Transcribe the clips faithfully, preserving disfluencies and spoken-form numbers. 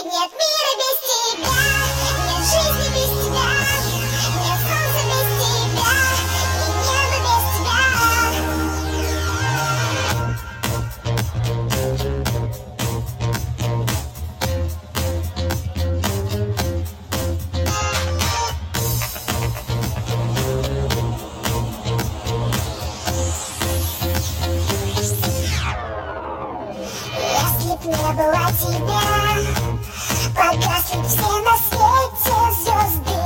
Нет мира без тебя, нет жизни без тебя, нет солнца без тебя и неба без тебя. Если б не было тебя, погасли б все на свете звезды.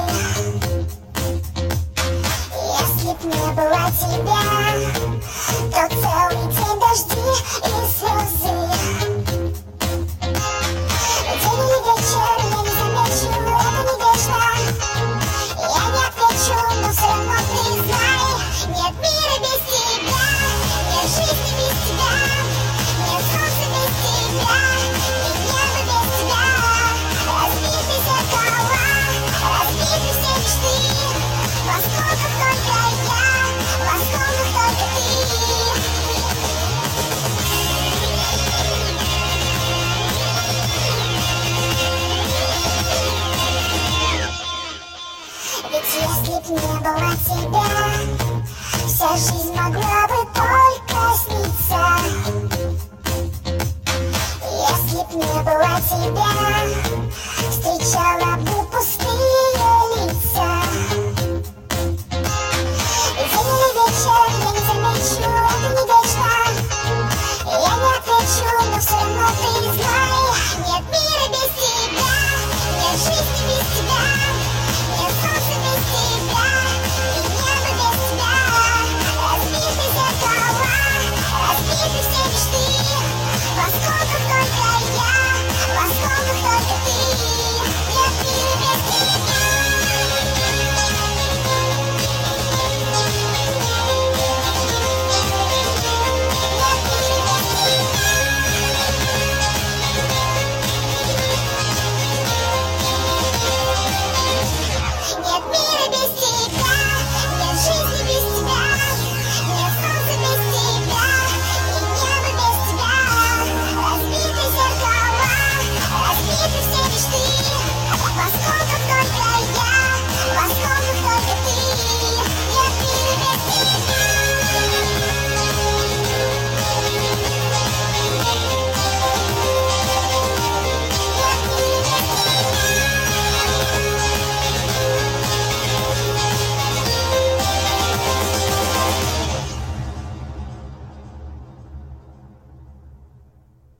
Если б не было тебя, то целый день дожди и слезы. День или вечер, я не замечу, это не вечно. Я не отвечу, но все равно ты знай. Нет мира без тебя, нет жизни без тебя, нет солнца без тебя и неба без тебя. Разбиты зеркала, разбиты все мечты. В осколках только я, в осколках только ты. Ведь если б не было тебя, вся жизнь могла бы только сниться. Если б не было тебя, встречала